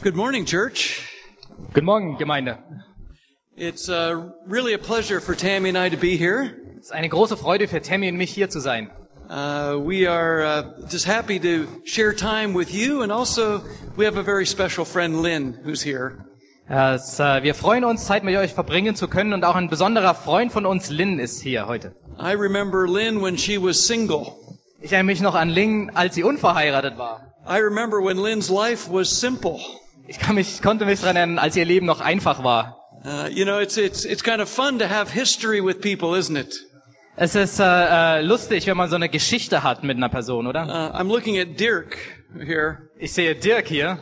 Good morning, church. Guten Morgen, Gemeinde. It's really a pleasure for Tammy and I to be here. Es ist eine große Freude für Tammy und mich hier zu sein. We are just happy to share time with you, and also we have a very special friend, Lynn, who's here. Wir freuen uns, Zeit mit euch verbringen zu können, und auch ein besonderer Freund von uns, Lynn, ist hier heute. I remember Lynn when she was single. Ich erinnere mich noch an Lynn, als sie unverheiratet war. I remember when Lynn's life was simple. Ich konnte mich daran erinnern, als ihr Leben noch einfach war. It's kind of fun to have history with people, isn't it? Es ist lustig, wenn man so eine Geschichte hat mit einer Person, oder? I'm looking at Dirk here. Ich sehe Dirk hier.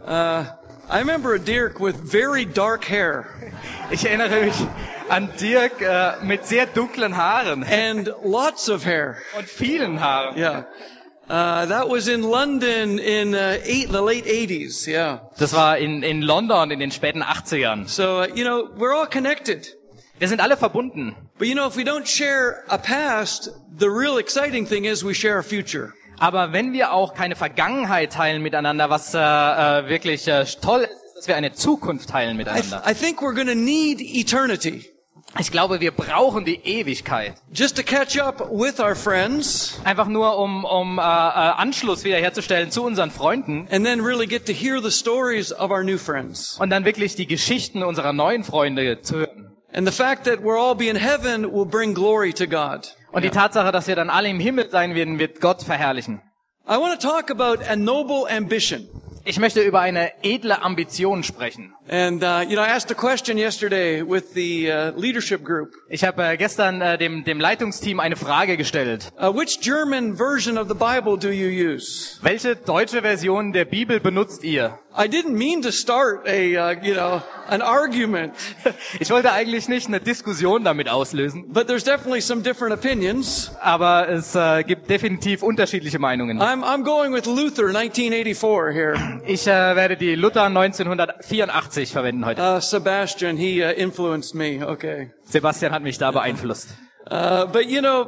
I remember a Dirk with very dark hair. Ich erinnere mich an Dirk mit sehr dunklen Haaren. And lots of hair. Und vielen Haaren. Yeah. That was in London in the late 80s, yeah. Das war in London in den späten 80ern. So, we're all connected. Wir sind alle verbunden. But if we don't share a past, the real exciting thing is we share a future. Aber wenn wir auch keine Vergangenheit teilen miteinander, was wirklich toll ist, dass wir eine Zukunft teilen miteinander. I think we're going to need eternity. Ich glaube, wir brauchen die Ewigkeit. Just to catch up with our friends. Einfach nur, um Anschluss wiederherzustellen zu unseren Freunden. And then really get to hear the stories of our new friends. Und dann wirklich die Geschichten unserer neuen Freunde zu hören. And the fact that we'll all be in heaven will bring glory to God. Und die Tatsache, dass wir dann alle im Himmel sein werden, wird Gott verherrlichen. I want to talk about a noble ambition. Ich möchte über eine edle Ambition sprechen. And I asked a question yesterday with the leadership group. Ich habe gestern dem Leitungsteam eine Frage gestellt. Which German version of the Bible do you use? Welche deutsche Version der Bibel benutzt ihr? I didn't mean to start an argument. Ich wollte eigentlich nicht eine Diskussion damit auslösen. But there's definitely some different opinions. Aber es gibt definitiv unterschiedliche Meinungen. I'm going with Luther 1984 here. Ich werde die Luther 1984 verwenden heute. Sebastian, he influenced me. Okay. Sebastian hat mich da beeinflusst. But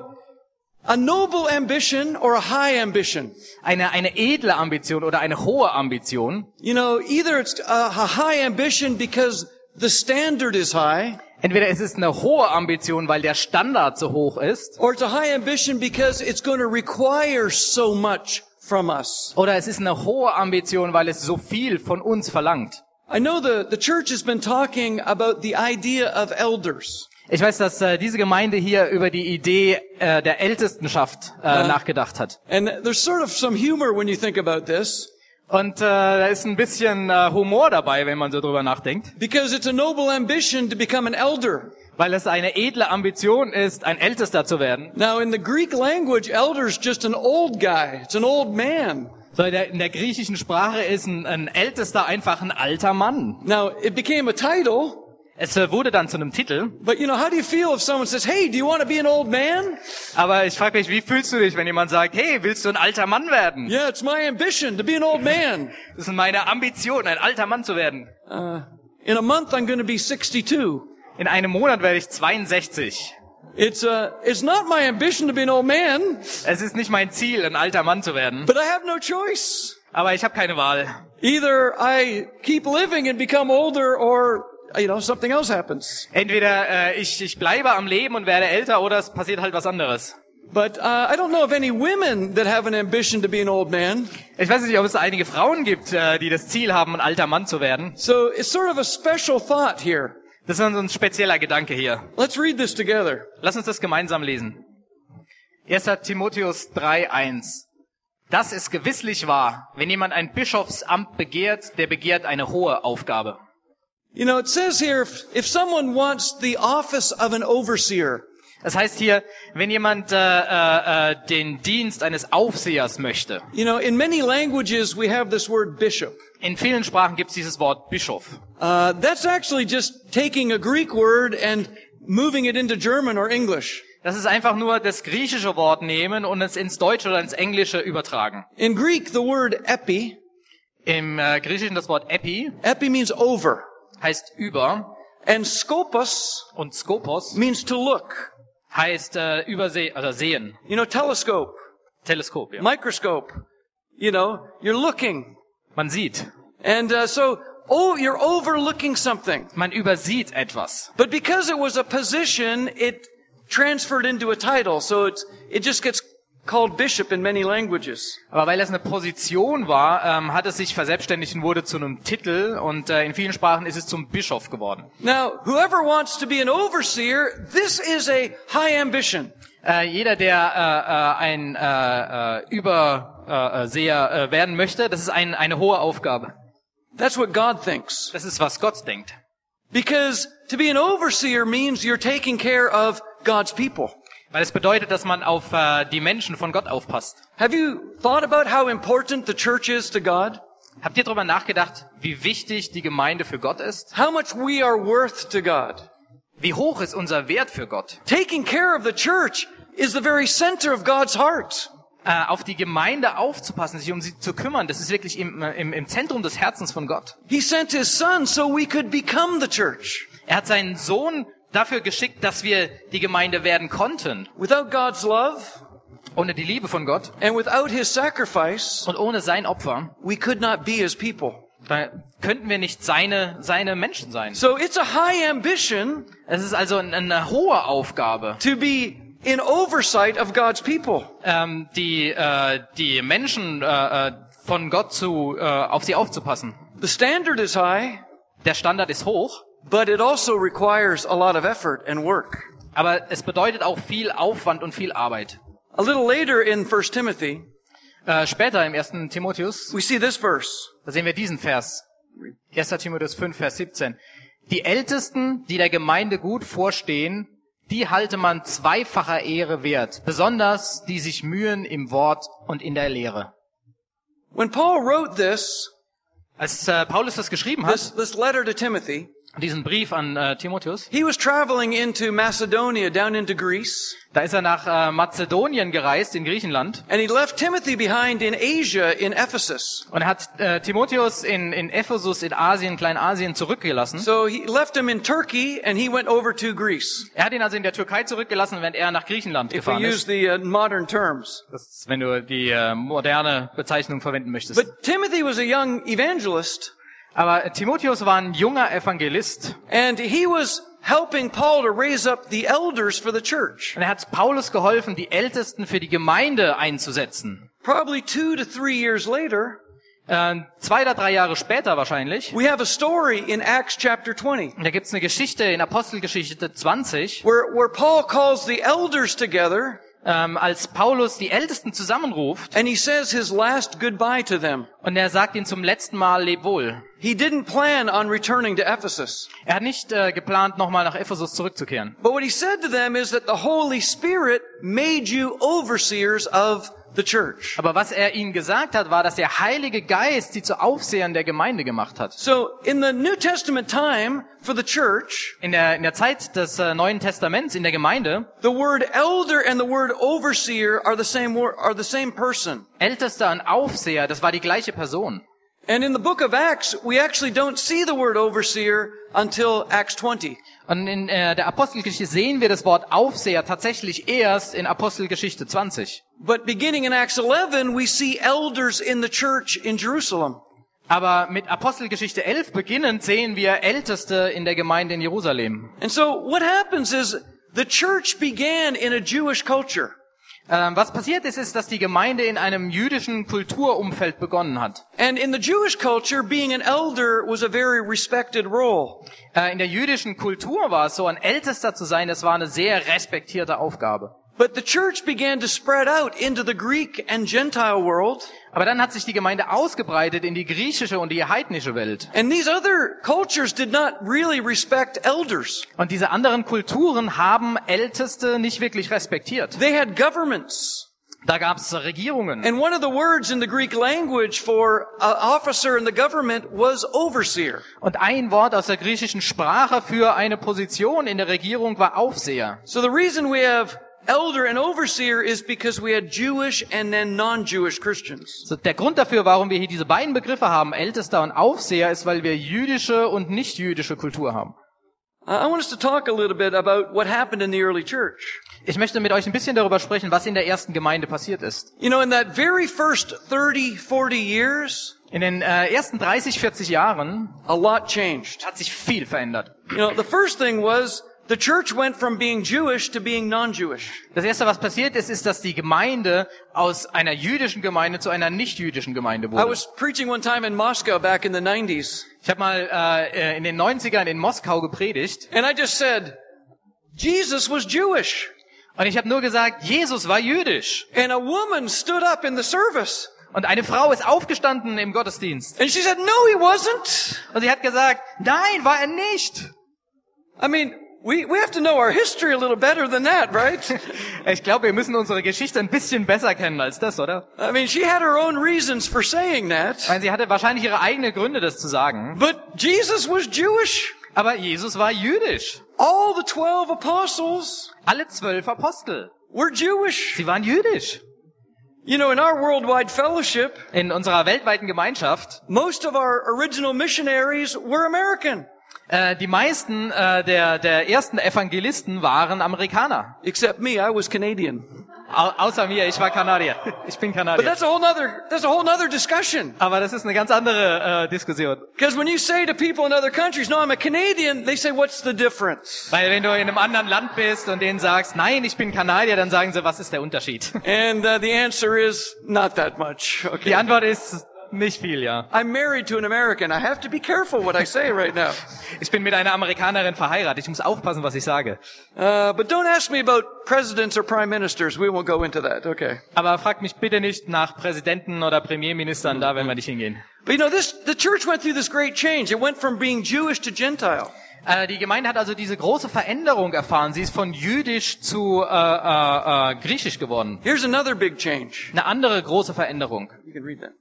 a noble ambition or a high ambition. Eine edle Ambition oder eine hohe Ambition. Either it's a high ambition because the standard is high. Entweder es ist eine hohe Ambition, weil der Standard so hoch ist. Or it's a high ambition because it's going to require so much from us. Oder es ist eine hohe Ambition, weil es so viel von uns verlangt. I know the church has been talking about the idea of elders. Ich weiß, dass diese Gemeinde hier über die Idee der Ältestenschaft nachgedacht hat. And there's sort of some humor when you think about this. Und da ist ein bisschen Humor dabei, wenn man so drüber nachdenkt. Because it's a noble ambition to become an elder. Weil es eine edle Ambition ist, ein Ältester zu werden. Now in the Greek language, elder is just an old guy. It's an old man. So in der griechischen Sprache ist ein Ältester einfach ein alter Mann. Now it became a title. Es wurde dann zu einem Titel. But how do you feel if someone says, "Hey, do you want to be an old man?" Aber ich frage mich, wie fühlst du dich, wenn jemand sagt, hey, willst du ein alter Mann werden? Yeah, it's my ambition to be an old man. Das ist meine Ambition, ein alter Mann zu werden. In a month I'm going to be 62. In einem Monat werde ich 62. It's not my ambition to be an old man. Es ist nicht mein Ziel, ein alter Mann zu werden. But I have no choice. Aber ich habe keine Wahl. Either I keep living and become older, or something else happens. Entweder ich bleibe am Leben und werde älter, oder es passiert halt was anderes. But I don't know of any women that have an ambition to be an old man. Ich weiß nicht, ob es einige Frauen gibt, die das Ziel haben, ein alter Mann zu werden. So it's sort of a special thought here. Das ist so ein spezieller Gedanke hier. Let's read this together. Lass uns das gemeinsam lesen. 1. Timotheus 3,1. Das ist gewisslich wahr. Wenn jemand ein Bischofsamt begehrt, der begehrt eine hohe Aufgabe. It says here, if someone wants the office of an overseer. Das heißt hier, wenn jemand den Dienst eines Aufsehers möchte. In many languages we have this word bishop. In vielen Sprachen gibt es dieses Wort Bischof. That's actually just taking a Greek word and moving it into German or English. Das ist einfach nur das griechische Wort nehmen und es ins Deutsche oder ins Englische übertragen. In Greek, the word epi. Im Griechischen das Wort epi. Epi means over. Heißt über. And skopos. Und skopos. Means to look. Heißt übersehen, also sehen. Telescope. Teleskop, ja. Microscope. You're looking. Man sieht. And you're overlooking something. Man übersieht etwas. But because it was a position, it transferred into a title. So it just gets called bishop in many languages. Aber weil es eine Position war, hat es sich verselbstständigt und wurde zu einem Titel und in vielen Sprachen ist es zum Bischof geworden. Now, whoever wants to be an overseer, this is a high ambition. Jeder, der ein Überseher werden möchte, das ist eine hohe Aufgabe. That's what God thinks. Das ist, was Gott denkt. Because to be an overseer means you're taking care of God's people. Weil es bedeutet, dass man auf die Menschen von Gott aufpasst. Have you thought about how important the church is to God? Habt ihr darüber nachgedacht, wie wichtig die Gemeinde für Gott ist? How much we are worth to God? Wie hoch ist unser Wert für Gott? Taking care of the church is the very center of God's heart. Auf die Gemeinde aufzupassen, sich um sie zu kümmern, das ist wirklich im Zentrum des Herzens von Gott. He sent his son so we could become the church. Er hat seinen Sohn dafür geschickt, dass wir die Gemeinde werden konnten. Without God's love Ohne die Liebe von Gott and without his sacrifice, und ohne sein Opfer, we could not be his people. da könnten wir nicht seine Menschen sein. So it's a high ambition Es ist also eine hohe Aufgabe, to be in oversight of God's people. die Menschen von Gott auf sie aufzupassen. The standard is high, Der Standard ist hoch, but it also requires a lot of effort and work. aber es bedeutet auch viel Aufwand und viel Arbeit. A little later in 1 Timothy, Später im 1. Timotheus, we see this verse. da sehen wir diesen Vers. 1. Timotheus 5, Vers 17. Die Ältesten, die der Gemeinde gut vorstehen, die halte man zweifacher Ehre wert, besonders die sich mühen im Wort und in der Lehre. When Paul wrote this, Als Paulus das geschrieben hat, this letter to Timothy, diesen Brief an Timotheus, he was traveling into Macedonia, down into Greece, da ist er nach Mazedonien gereist, in Griechenland, and he left Timothy behind in Asia, in Ephesus. und er hat Timotheus in Ephesus, in Asien, Kleinasien zurückgelassen. So he left him in Turkey, and he went over to Greece, Er hat ihn also in der Türkei zurückgelassen, während er nach Griechenland if we gefahren use ist. the modern terms. Das ist, wenn du die moderne Bezeichnung verwenden möchtest. But Timothy was a young evangelist, Aber Timotheus war ein junger Evangelist and he was helping Paul to raise up the elders for the church. und er hat Paulus geholfen, die Ältesten für die Gemeinde einzusetzen. Probably 2 to 3 years later, 2 oder 3 Jahre später wahrscheinlich, we have a story in Acts chapter 20, da gibt's eine Geschichte in Apostelgeschichte 20, where Paul calls the elders together, als Paulus die Ältesten zusammenruft and he says his last goodbye to them. und er sagt ihnen zum letzten Mal Leb wohl. He didn't plan on returning to Ephesus. Er hat nicht geplant, nochmal nach Ephesus zurückzukehren. But what he said to them is that the Holy Spirit made you overseers of the church. Aber was er ihnen gesagt hat, war, dass der Heilige Geist sie zu Aufsehern der Gemeinde gemacht hat. So in the New Testament time for the church, In der Zeit des Neuen Testaments in der Gemeinde, the word elder and the word overseer are the same person. Ältester und Aufseher, das war die gleiche Person. And in the book of Acts, we actually don't see the word overseer until Acts 20. Und in der Apostelgeschichte sehen wir das Wort Aufseher tatsächlich erst in Apostelgeschichte 20. But beginning in Acts 11, we see elders in the church in Jerusalem. Aber mit Apostelgeschichte 11 beginnend sehen wir Älteste in der Gemeinde in Jerusalem. And so what happens is the church began in a Jewish culture. Was passiert ist, dass die Gemeinde in einem jüdischen Kulturumfeld begonnen hat. And in the Jewish culture, being an elder was a very respected role. In der jüdischen Kultur war es so, ein Ältester zu sein, das war eine sehr respektierte Aufgabe. But the church began to spread out into the Greek and Gentile world. Aber dann hat sich die Gemeinde ausgebreitet in die griechische und die heidnische Welt. And these other cultures did not really respect elders. Und diese anderen Kulturen haben Älteste nicht wirklich respektiert. They had governments. Da gab es Regierungen. And one of the words in the Greek language for an officer in the government was overseer. Und ein Wort aus der griechischen Sprache für eine Position in der Regierung war Aufseher. So the reason we have elder and overseer is because we had Jewish and then non-Jewish Christians. So, der Grund dafür, warum wir hier diese beiden Begriffe haben, Ältester und Aufseher, ist, weil wir jüdische und nicht-jüdische Kultur haben. I want us to talk a little bit about what happened in the early church. Ich möchte mit euch ein bisschen darüber sprechen, was in der ersten Gemeinde passiert ist. You know, in that very first 30, 40 years, In den ersten 30, 40 Jahren a lot changed. hat sich viel verändert. You know, the first thing was the church went from being Jewish to being non-Jewish. Das erste, was passiert ist, ist, dass die Gemeinde aus einer jüdischen Gemeinde zu einer nicht-jüdischen Gemeinde I wurde. was preaching one time in Moscow back in the 90s, Ich habe mal in den 90ern in Moskau gepredigt and I just said, Jesus was Jewish. und ich habe nur gesagt, Jesus war jüdisch. And a woman stood up in the service, Und eine Frau ist aufgestanden im Gottesdienst and she said, no, he wasn't. und sie hat gesagt, nein, war er nicht. I mean, we have to know our history a little better than that, right? Ich glaube, wir müssen unsere Geschichte ein bisschen besser kennen als das, oder? I mean, she had her own reasons for saying that, Weil sie hatte wahrscheinlich ihre eigenen Gründe, das zu sagen. but Jesus was Jewish. Aber Jesus war jüdisch. All the 12 apostles Alle 12 Apostel, were Jewish. sie waren jüdisch. You know, in our worldwide fellowship, In unserer weltweiten Gemeinschaft, most of our original missionaries were American, die meisten der ersten Evangelisten waren Amerikaner. except me, I was Canadian. Außer mir, ich war Kanadier. Ich bin But Kanadier. that's a whole nother discussion. Aber das ist eine ganz andere Diskussion. Because when you say to people in other countries, no, I'm a Canadian, they say, what's the difference? Weil wenn du in einem anderen Land bist und denen sagst, nein, ich bin Kanadier, dann sagen sie, was ist der Unterschied? And the answer is not that much. Die Okay. Antwort ist nicht viel, ja. I'm married to an American. I have to be careful what I say right now. Ich bin mit einer Amerikanerin verheiratet. Ich muss aufpassen, was ich sage. But don't ask me about presidents or prime ministers. We won't go into that. Okay. Aber frag mich bitte nicht nach Präsidenten oder Premierministern, da werden wir nicht hingehen. But you know, the church went through this great change. It went from being Jewish to Gentile. Die Gemeinde hat also diese große Veränderung erfahren. Sie ist von jüdisch zu griechisch geworden. Here's another big change. Eine andere große Veränderung. You can read that.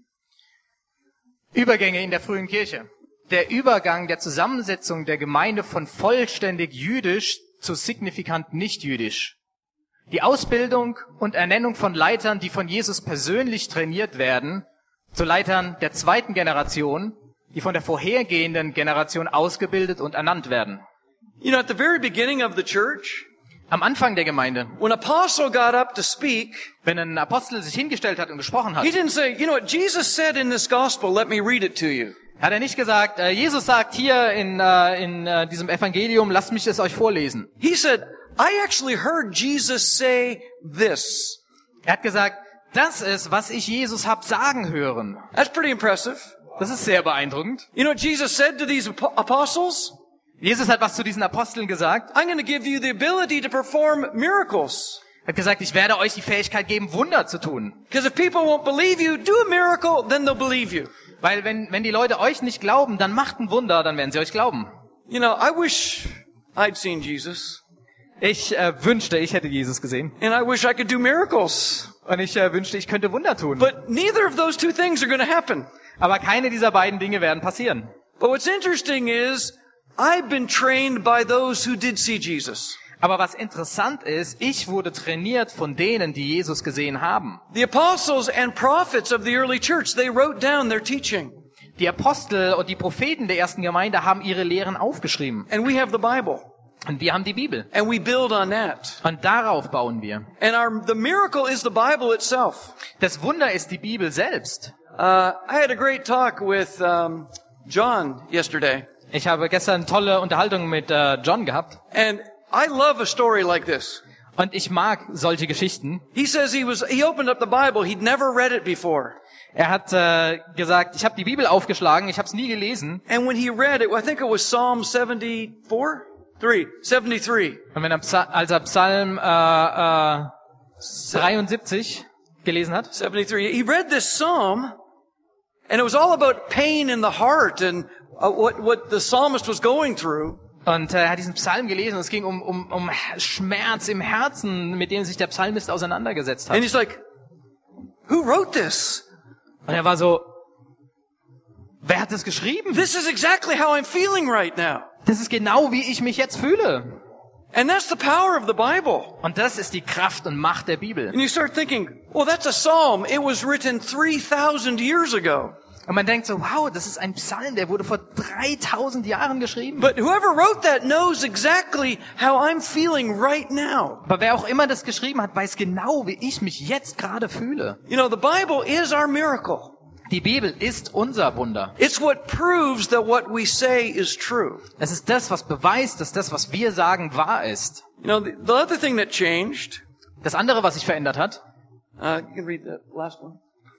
Übergänge in der frühen Kirche. Der Übergang der Zusammensetzung der Gemeinde von vollständig jüdisch zu signifikant nicht jüdisch. Die Ausbildung und Ernennung von Leitern, die von Jesus persönlich trainiert werden, zu Leitern der zweiten Generation, die von der vorhergehenden Generation ausgebildet und ernannt werden. You know, at the very beginning of the church, Am Anfang der Gemeinde, when an apostle got up to speak, wenn ein Apostel sich hingestellt hat und gesprochen hat, he didn't say, you know what Jesus said in this gospel, let me read it to you. hat er nicht gesagt, Jesus sagt hier in diesem Evangelium, lasst mich es euch vorlesen. He said, I actually heard Jesus say this. Er hat gesagt, das ist, was ich Jesus hab sagen hören. That's pretty impressive. Das ist sehr beeindruckend. You know what Jesus said to these apostles? Jesus hat was zu diesen Aposteln gesagt. I'm going to give you the ability to perform miracles. Er hat gesagt, ich werde euch die Fähigkeit geben, Wunder zu tun. Because if people won't believe you, do a miracle, then they'll believe you. Weil wenn die Leute euch nicht glauben, dann macht ein Wunder, dann werden sie euch glauben. You know, I wish I'd seen Jesus. Ich wünschte, ich hätte Jesus gesehen. And I wish I could do miracles. Und ich wünschte, ich könnte Wunder tun. But neither of those two things are going to happen. Aber keine dieser beiden Dinge werden passieren. But what's interesting is, I've been trained by those who did see Jesus. Aber was interessant ist, ich wurde trainiert von denen, die Jesus gesehen haben. The apostles and prophets of the early church, they wrote down their teaching. Die Apostel und die Propheten der ersten Gemeinde haben ihre Lehren aufgeschrieben. And we have the Bible. Und wir haben die Bibel. And we build on that. Und darauf bauen wir. And the miracle is the Bible itself. Das Wunder ist die Bibel selbst. I had a great talk with John yesterday. Ich habe gestern eine tolle Unterhaltung mit John gehabt. And I love a story like this. Und ich mag solche Geschichten. He says he opened up the Bible. He'd never read it before. Er hat gesagt, ich habe die Bibel aufgeschlagen, ich habe es nie gelesen. And when he read it, I think it was Psalm 73. Und wenn er als er Psalm 73 gelesen hat, 73. He read this psalm, and it was all about pain in the heart and what the psalmist was going through. und er hat diesen Psalm gelesen und es ging um Schmerz im Herzen, mit dem sich der Psalmist auseinandergesetzt hat. And he's like, who wrote this? Und er war so, wer hat das geschrieben? This is exactly how I'm feeling right now. Das ist genau, wie ich mich jetzt fühle. And that's the power of the Bible. Und das ist die Kraft und Macht der Bibel. And you start thinking, well, that's a psalm. It was written 3,000 years ago. Und man denkt so, wow, das ist ein Psalm, der wurde vor 3000 Jahren geschrieben. But whoever wrote that knows exactly how I'm feeling right now. Aber wer auch immer das geschrieben hat, weiß genau, wie ich mich jetzt gerade fühle. You know, the Bible is our miracle. Die Bibel ist unser Wunder. It's what proves that what we say is true. Es ist das, was beweist, dass das, was wir sagen, wahr ist. You know, the other thing that changed, Das andere, was sich verändert hat, you can read the last one.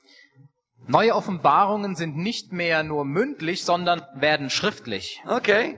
neue Offenbarungen sind nicht mehr nur mündlich, sondern werden schriftlich. Okay.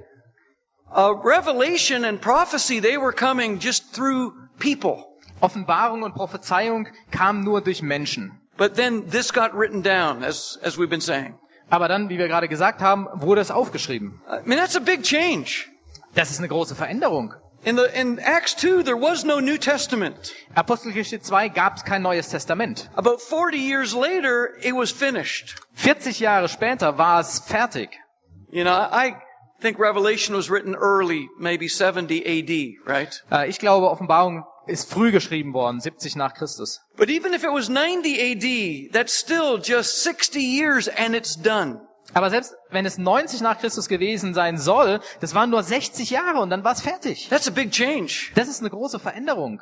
Revelation and prophecy, they were coming just through people. Offenbarung und Prophezeiung kamen nur durch Menschen. But then this got written down, as we've been saying. Aber dann, wie wir gerade gesagt haben, wurde es aufgeschrieben. I mean, that's a big change. Das ist eine große Veränderung. In Acts 2, there was no New Testament. Apostelgeschichte 2 gab es kein Neues Testament. About 40 years later, it was finished. 40 Jahre später war es fertig. You know, I think Revelation was written early, maybe 70 AD, right? Ich glaube, Offenbarung ist früh geschrieben worden, 70 nach Christus. But even if it was 90 AD, that's still just 60 years and it's done. Aber selbst wenn es 90 nach Christus gewesen sein soll, das waren nur 60 Jahre und dann war es fertig. That's a big change. Das ist eine große Veränderung.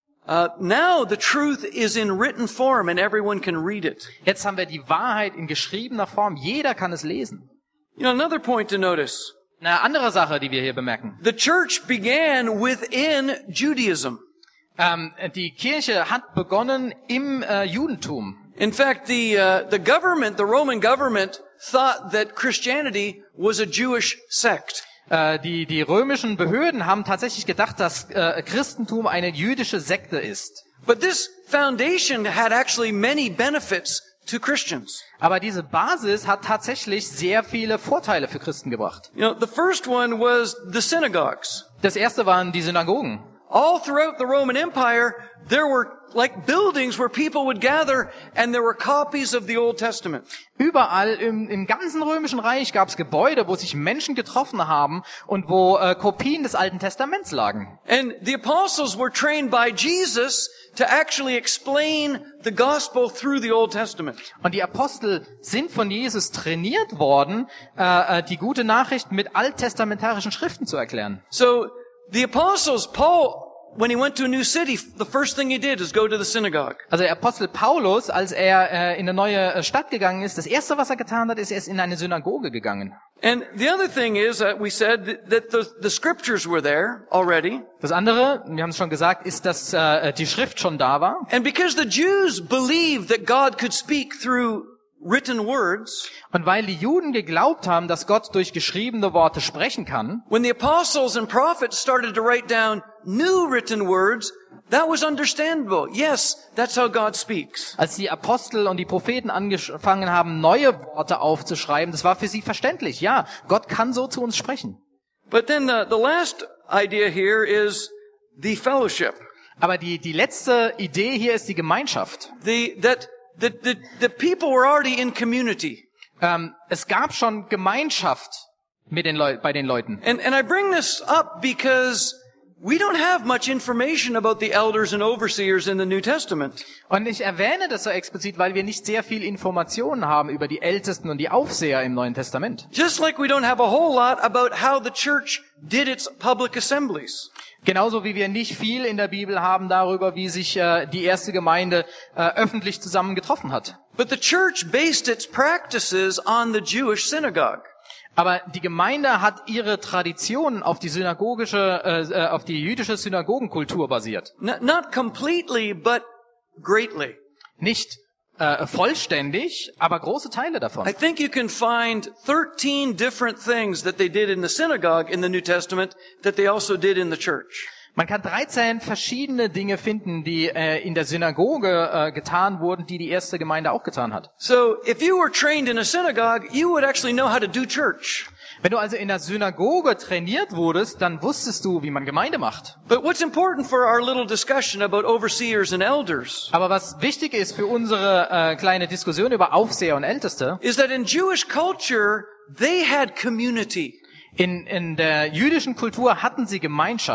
Now the truth is in written form and everyone can read it. Jetzt haben wir die Wahrheit in geschriebener Form. Jeder kann es lesen. You know, another point to notice. Eine andere Sache, die wir hier bemerken. The church began within Judaism. Die Kirche hat begonnen im Judentum. In fact, the government, the Roman government, thought that Christianity was a Jewish sect. Die römischen Behörden haben tatsächlich gedacht, dass Christentum eine jüdische Sekte ist. But this foundation had actually many benefits to Christians. Aber diese Basis hat tatsächlich sehr viele Vorteile für Christen gebracht. You know, the first one was the synagogues. Das erste waren die Synagogen. All throughout the Roman Empire, there were like buildings where people would gather and there were copies of the Old Testament. Überall im ganzen römischen Reich gab es Gebäude, wo sich Menschen getroffen haben und wo Kopien des Alten Testaments lagen. And the apostles were trained by Jesus to actually explain the gospel through the Old Testament. Und die Apostel sind von Jesus trainiert worden, die gute Nachricht mit alttestamentarischen Schriften zu erklären. So the apostles, Paul, when he went to a new city, the first thing he did is go to the synagogue. Also der Apostel Paulus, als er in eine neue Stadt gegangen ist, das erste, was er getan hat, ist, er ist in eine Synagoge gegangen. And the other thing is, we said that the scriptures were there already. Das andere, wir haben es schon gesagt, ist, dass die Schrift schon da war. And because the Jews believed that God could speak through written words, und weil die Juden geglaubt haben, dass Gott durch geschriebene Worte sprechen kann, when the apostles and prophets started to write down new written words, that was understandable. Yes, that's how God speaks. als die Apostel und die Propheten angefangen haben, neue Worte aufzuschreiben, das war für sie verständlich. Ja, Gott kann so zu uns sprechen. But then the last idea here is the fellowship. Aber die letzte Idee hier ist die Gemeinschaft. The people were already in community. Es gab schon Gemeinschaft mit bei den Leuten. And I bring this up because we don't have much information about the elders and overseers in the New Testament. Und ich erwähne das so explizit, weil wir nicht sehr viel Informationen haben über die Ältesten und die Aufseher im Neuen Testament. Just like we don't have a whole lot about how the church did its public assemblies. Genauso wie wir nicht viel in der Bibel haben darüber, wie sich die erste Gemeinde öffentlich zusammen getroffen hat. But the church based its practices on the Jewish synagogue. Aber die Gemeinde hat ihre Traditionen auf die auf die jüdische Synagogenkultur basiert. Not completely, but greatly. Nicht vollständig, aber große Teile davon. I think you can find 13 different things that they did in the synagogue in the New Testament that they also did in the church. Man kann 13 verschiedene Dinge finden, die in der Synagoge getan wurden, die erste Gemeinde auch getan hat. So, if you were trained in a synagogue, you would actually know how to do church. Wenn du also in der Synagoge trainiert wurdest, dann wusstest du, wie man Gemeinde macht. But what's important for our little discussion about overseers and elders Aber was wichtig ist für unsere kleine Diskussion über Aufseher und Älteste, is that in Jewish culture, they had community. in der jüdischen Kultur hatten sie Gemeinschaft.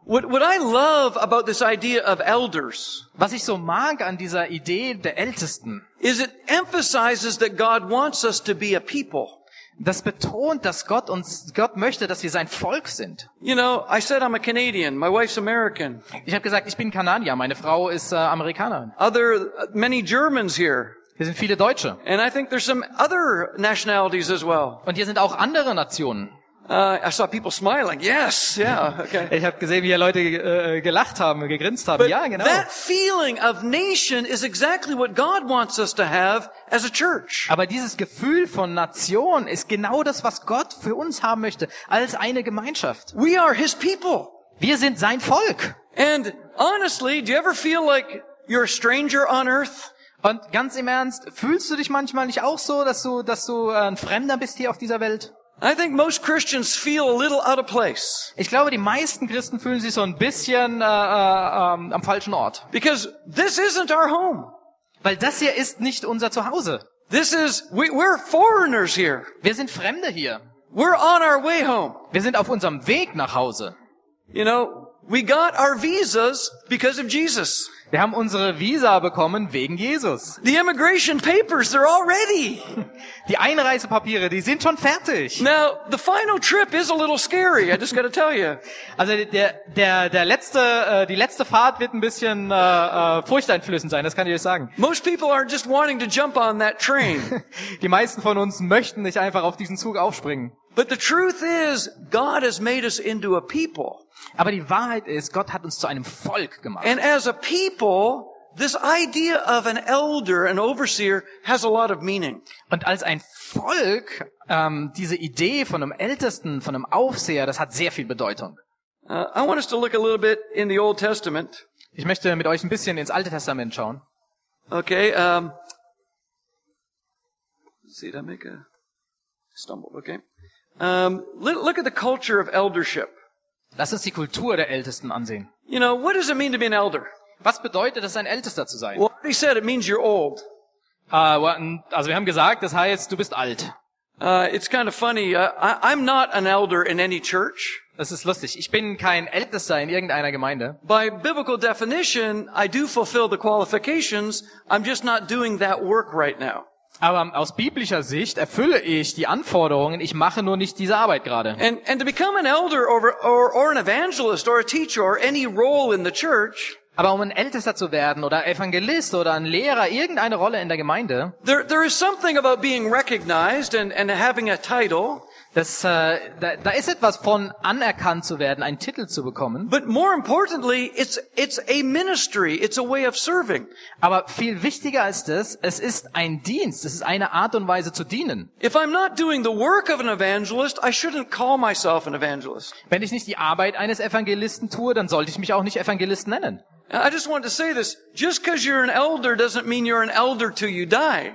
What I love about this idea of elders Was ich so mag an dieser Idee der Ältesten, is it emphasizes that God wants us to be a people. das betont, dass Gott möchte, dass wir sein Volk sind. You know, I said I'm a Canadian. My wife's American. Ich habe gesagt, ich bin Kanadier, meine Frau ist Amerikanerin. Many Germans here. Hier sind viele Deutsche. And I think there's some other nationalities as well. Und hier sind auch andere Nationen. I saw people smiling. Yes, yeah, okay. Ich habe gesehen, wie hier Leute gelacht haben, gegrinst haben. But Ja, genau. that feeling of nation is exactly what God wants us to have as a church. Aber dieses Gefühl von Nation ist genau das, was Gott für uns haben möchte, als eine Gemeinschaft. We are His people. Wir sind sein Volk. And honestly, do you ever feel like you're a stranger on earth? Und ganz im Ernst, fühlst du dich manchmal nicht auch so, dass du ein Fremder bist hier auf dieser Welt? I think most Christians feel a little out of place. Ich glaube, die meisten Christen fühlen sich so ein bisschen am falschen Ort. Because this isn't our home. Weil das hier ist nicht unser Zuhause. We're foreigners here. Wir sind Fremde hier. We're on our way home. Wir sind auf unserem Weg nach Hause. You know, we got our visas because of Jesus. Wir haben unsere Visa bekommen wegen Jesus. The immigration papers, they're all ready. Die Einreisepapiere, die sind schon fertig. Now, the final trip is a little scary, I just got to tell you. Also die letzte Fahrt wird ein bisschen furchteinflößend sein, das kann ich euch sagen. Most people aren't just wanting to jump on that train. Die meisten von uns möchten nicht einfach auf diesen Zug aufspringen. But the truth is, God has made us into a people. Aber die Wahrheit ist, Gott hat uns zu einem Volk gemacht. And as a people, this idea of an elder, an overseer, has a lot of meaning. Und als ein Volk, diese Idee von einem Ältesten, von einem Aufseher, das hat sehr viel Bedeutung. I want us to look a little bit in the Old Testament. Ich möchte mit euch ein bisschen ins Alte Testament schauen. Okay, see, did I make a stumble? Okay. Look at the culture of eldership. Lass uns die Kultur der Ältesten ansehen. You know, what does it mean to be an elder? Was bedeutet es, ein Ältester zu sein? Well, he said it means you're old. Also wir haben gesagt, das heißt, du bist alt. It's kind of funny. I'm not an elder in any church. Das ist lustig. Ich bin kein Ältester in irgendeiner Gemeinde. By biblical definition, I do fulfill the qualifications. I'm just not doing that work right now. Aber aus biblischer Sicht erfülle ich die Anforderungen, ich mache nur nicht diese Arbeit gerade. And to become an elder or an evangelist or a teacher or any role in the church, aber um ein Ältester zu werden oder Evangelist oder ein Lehrer, irgendeine Rolle in der Gemeinde, there is something about being recognized and having a title. Da ist etwas von anerkannt zu werden, einen Titel zu bekommen. But more importantly, it's a ministry. It's a way of serving. Aber viel wichtiger als das, es ist ein Dienst. Es ist eine Art und Weise zu dienen. If I'm not doing the work of an evangelist, I shouldn't call myself an evangelist. Wenn ich nicht die Arbeit eines Evangelisten tue, dann sollte ich mich auch nicht Evangelist nennen. I just want to say this. Just because you're an elder doesn't mean you're an elder till you die.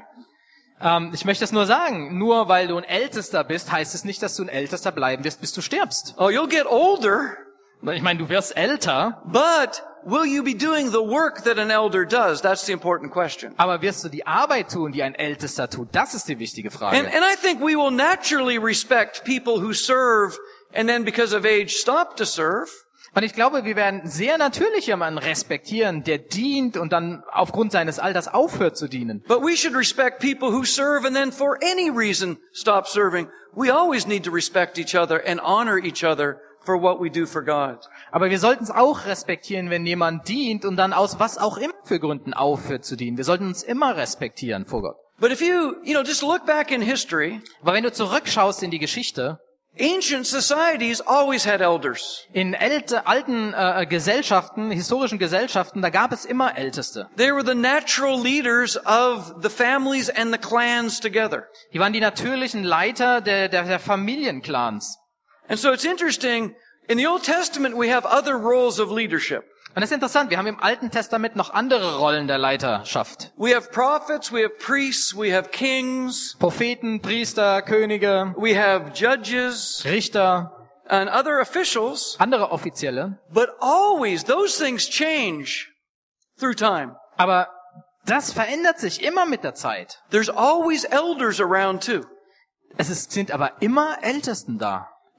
Ich möchte es nur sagen, nur weil du ein Ältester bist, heißt es nicht, dass du ein Ältester bleiben wirst, bis du stirbst. Oh, you'll get older. Ich meine, du wirst älter. But will you be doing the work that an elder does? That's the important question. Aber wirst du die Arbeit tun, die ein Ältester tut? Das ist die wichtige Frage. And I think we will naturally respect people who serve and then because of age stop to serve. Und ich glaube, wir werden sehr natürlich jemanden respektieren, der dient und dann aufgrund seines Alters aufhört zu dienen. But we should respect people who serve and then for any reason stop serving. We always need to respect each other and honor each other for what we do for God. Aber wir sollten es auch respektieren, wenn jemand dient und dann aus was auch immer für Gründen aufhört zu dienen. Wir sollten uns immer respektieren vor Gott. But if you just look back in history, aber wenn du zurückschaust in die Geschichte, ancient societies always had elders. In alten Gesellschaften, historischen Gesellschaften, da gab es immer Älteste. They were the natural leaders of the families and the clans together. Die waren die natürlichen Leiter der Familienclans. And so it's interesting, in the Old Testament we have other roles of leadership. Und das ist interessant, wir haben im Alten Testament noch andere Rollen der Leiterschaft. We have prophets, we have priests, we have kings. Propheten, Priester, Könige. We have judges. Richter. And other officials. Andere Offizielle. But always, those things change through time. Aber das verändert sich immer mit der Zeit. There's always elders around too. Sind aber immer Ältesten da.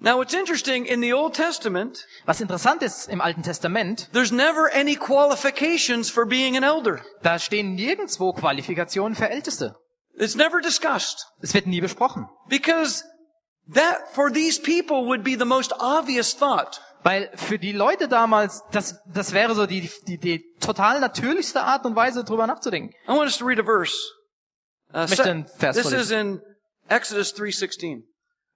Now what's interesting, in the Old Testament, Was interessant ist im Alten Testament, there's never any qualifications for being an elder. da stehen nirgendwo Qualifikationen für Älteste. It's never discussed. Es wird nie besprochen. Because that, for these people, would be the most obvious thought. Weil für die Leute damals, das wäre so die total natürlichste Art und Weise, drüber nachzudenken. I want us to read a verse. Ich möchte einen Vers This is vorlesen. in Exodus 3:16.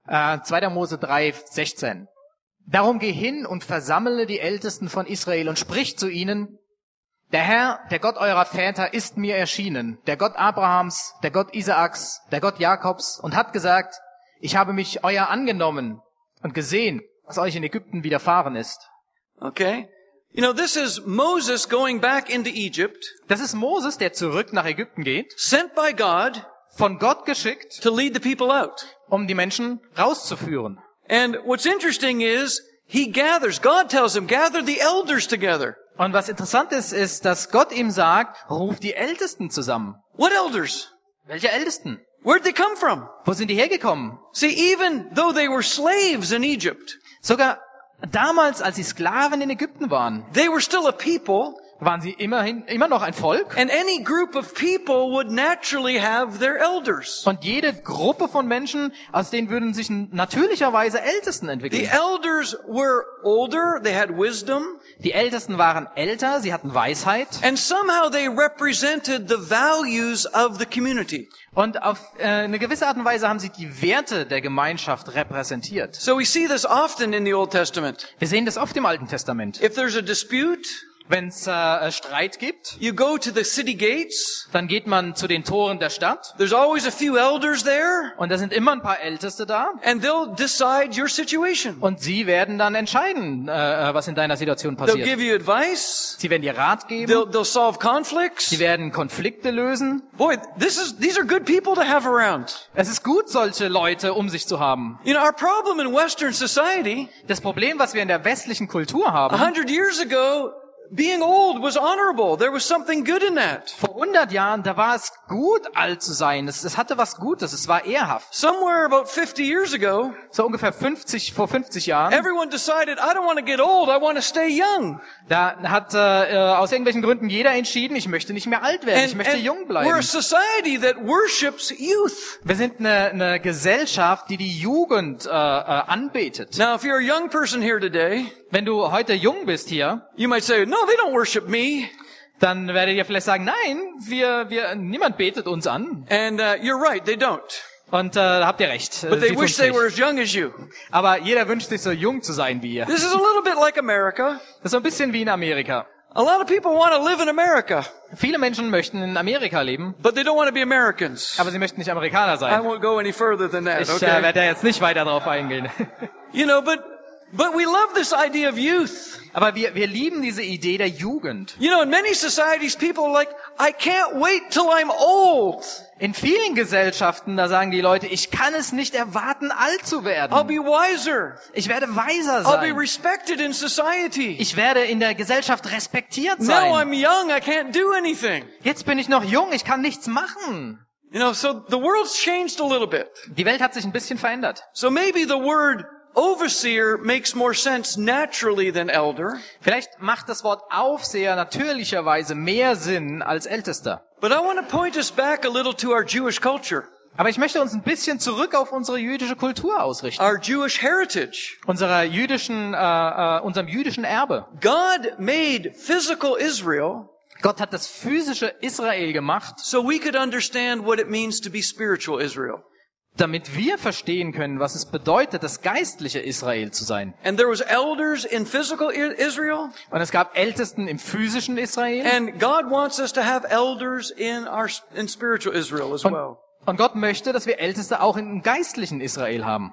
2. Mose 3,16. Darum geh hin und versammle die Ältesten von Israel und sprich zu ihnen, der Herr, der Gott eurer Väter, ist mir erschienen, der Gott Abrahams, der Gott Isaaks, der Gott Jakobs, und hat gesagt, ich habe mich euer angenommen und gesehen, was euch in Ägypten widerfahren ist. Okay? You know, this is Moses going back into Egypt, Das ist Moses, der zurück nach Ägypten geht, sent by God von Gott geschickt, to lead the people out. um die Menschen rauszuführen. And what's interesting is, God tells him, gather the elders together. Und was interessant ist, ist, dass Gott ihm sagt, ruf die Ältesten zusammen. What elders? Welche Ältesten? Where'd they come from? Wo sind die hergekommen? See, even though they were slaves in Egypt, Sogar damals, als sie Sklaven in Ägypten waren, they were still a people, waren sie immer noch ein Volk. and any group of people would naturally have their elders. Und jede Gruppe von Menschen, aus denen würden sich natürlicherweise Ältesten The entwickeln. elders were older, they had wisdom, Die Ältesten waren älter, sie hatten Weisheit. and somehow they represented the values of the community. Und auf eine gewisse Art und Weise haben sie die Werte der Gemeinschaft repräsentiert. So we see this often in the Old Testament. Wir sehen das oft im Alten Testament. If there's a dispute, Wenn es Streit gibt, you go to the city gates. dann geht man zu den Toren der Stadt. There's always a few elders there, Und da sind immer ein paar Älteste da. and they'll decide your situation. Und sie werden dann entscheiden, was in deiner Situation They'll passiert. give you advice. Sie werden dir Rat geben. They'll solve conflicts. Sie werden Konflikte lösen. Boy, these are good people to have around. Es ist gut, solche Leute um sich zu haben. You know, our problem in Western society, Das Problem, was wir in der westlichen Kultur haben, 100 years ago, being old was honorable. There was something good in that. vor 100 Jahren, da war es gut, alt zu sein. Es hatte was Gutes, es war ehrhaft. Somewhere about 50 years ago, So ungefähr vor 50 Jahren, everyone decided, I don't want to get old, I want to stay young. da hat aus irgendwelchen Gründen jeder entschieden, ich möchte nicht mehr alt werden, ich möchte jung we're a bleiben. society that worships youth. Wir sind eine Gesellschaft, die die Jugend anbetet. Now, if you're a young person here today, Wenn du heute jung bist hier, you might say, no, they don't worship me. dann werdet ihr vielleicht sagen, nein, niemand betet uns an. And you're right, they don't. Und da habt ihr recht. But they sie wish tun's they nicht. were as young as you. Aber jeder wünscht sich so jung zu sein wie ihr. Das This is a little bit like America. ist so ein bisschen wie in Amerika. A lot of people want to live in America, Viele Menschen möchten in Amerika leben, but they don't want to be Americans. aber sie möchten nicht Amerikaner I sein. won't go any further than that, Ich okay? werde da jetzt nicht weiter drauf eingehen. You know, but we love this idea of youth. Aber wir lieben diese Idee der Jugend. You know, in many societies, people are like, I can't wait till I'm old. In vielen Gesellschaften, da sagen die Leute, ich kann es nicht erwarten, alt zu I'll werden. be wiser. Ich werde weiser I'll be sein. respected in society. Ich werde in der Gesellschaft respektiert Now sein. I'm young, I can't do anything. Jetzt bin ich noch jung, ich kann nichts machen. You know, so the world's changed a little bit. Die Welt hat sich ein bisschen verändert. So maybe the word overseer makes more sense naturally than elder. Vielleicht macht das Wort Aufseher natürlicherweise mehr Sinn als Ältester. But I want to point us back a little to our Jewish culture, Aber ich möchte uns ein bisschen zurück auf unsere jüdische Kultur ausrichten. our Jewish heritage. Unserem jüdischen Erbe. God made physical Israel Gott hat das physische Israel gemacht, so we could understand what it means to be spiritual Israel. damit wir verstehen können, was es bedeutet, das geistliche Israel zu sein. And there was elders in physical Israel, Und es gab Ältesten im physischen Israel. and God wants us to have elders in spiritual Israel as well. Und Gott möchte, dass wir Älteste auch im geistlichen Israel haben.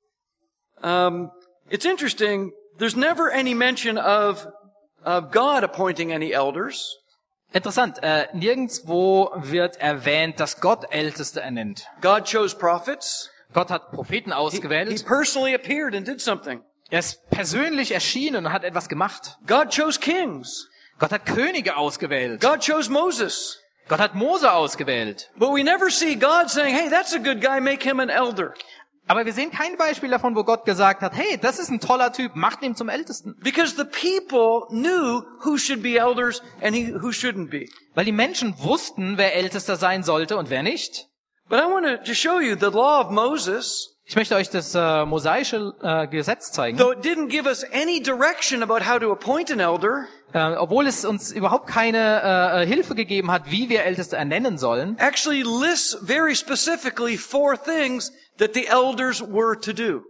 It's interesting, there's never any mention of God appointing any elders. Interessant, nirgendwo wird erwähnt, dass Gott Älteste ernennt. God chose prophets. Gott hat Propheten He ausgewählt. personally appeared and did something. Er ist persönlich erschienen und hat etwas gemacht. God chose kings. Gott hat Könige ausgewählt. God chose Moses. Gott hat Mose ausgewählt. But we never see God saying, hey, that's a good guy, make him an elder. Aber wir sehen kein Beispiel davon, wo Gott gesagt hat, hey, das ist ein toller Typ, macht ihn zum Ältesten. Because the people knew who should be elders and who shouldn't be. Weil die Menschen wussten, wer Ältester sein sollte und wer nicht. But I want to just show you the law of Moses. Ich möchte euch das mosaische Gesetz zeigen. Though it didn't give us any direction about how to appoint an elder, Obwohl es uns überhaupt keine Hilfe gegeben hat, wie wir Älteste ernennen sollen, actually lists very specifically 4 things that the elders were to do.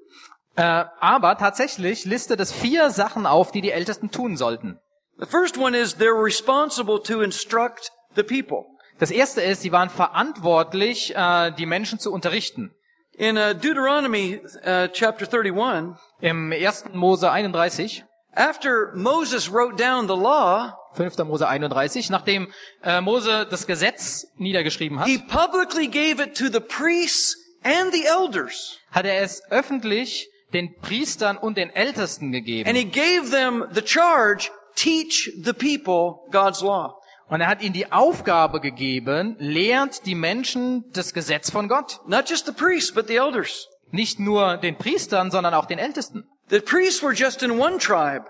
aber tatsächlich listet es 4 Sachen auf, die die Ältesten tun sollten. The first one is they're responsible to instruct the people. Das erste ist, sie waren verantwortlich, die Menschen zu unterrichten. In Deuteronomy chapter 31, Im 1. Mose 31, after Moses wrote down the law, 5. Mose 31, nachdem Mose das Gesetz niedergeschrieben hat, he publicly gave it to the priests and the elders. hat er es öffentlich den Priestern und den Ältesten And gegeben. he gave them the charge, teach the people God's law. Und er hat ihnen die Aufgabe gegeben, lehrt die Menschen das Gesetz von Gott. Not just the priests, but the elders. Nicht nur den Priestern, sondern auch den Ältesten. The priests were just in one tribe,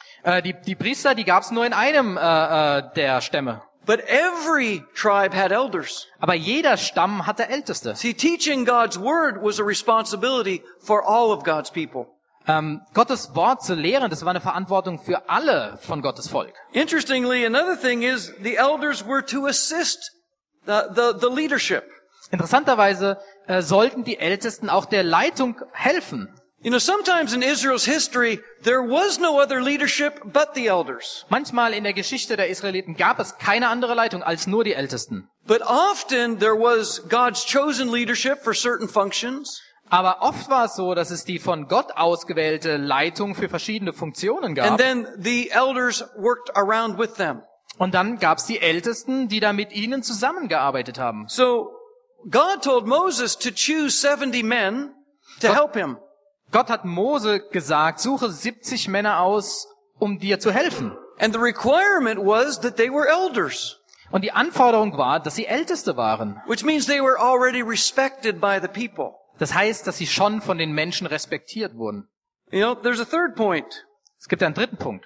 Die Priester, die gab es nur in einem der Stämme. but every tribe had elders. Aber jeder Stamm hatte Älteste. See, teaching God's word was a responsibility for all of God's people. Gottes Wort zu lehren, das war eine Verantwortung für alle von Gottes Volk. Interestingly, another thing is the elders were to assist the leadership. Interessanterweise sollten die Ältesten auch der Leitung helfen. You know, sometimes in Israel's history, there was no other leadership but the elders. Manchmal in der Geschichte der Israeliten gab es keine andere Leitung als nur die Ältesten. But often there was God's chosen leadership for certain functions. Aber oft war es so, dass es die von Gott ausgewählte Leitung für verschiedene Funktionen And gab. then the elders worked around with them. Und dann gab es die Ältesten, die da mit ihnen zusammengearbeitet haben. So God told Moses to choose 70 men to help him. Gott hat Mose gesagt, suche 70 Männer aus, um dir zu helfen. And the requirement was that they were elders, Und die Anforderung war, dass sie Älteste waren. which means they were already respected by the people. Das heißt, dass sie schon von den Menschen respektiert wurden. You know, there's a third point. Es gibt einen dritten Punkt.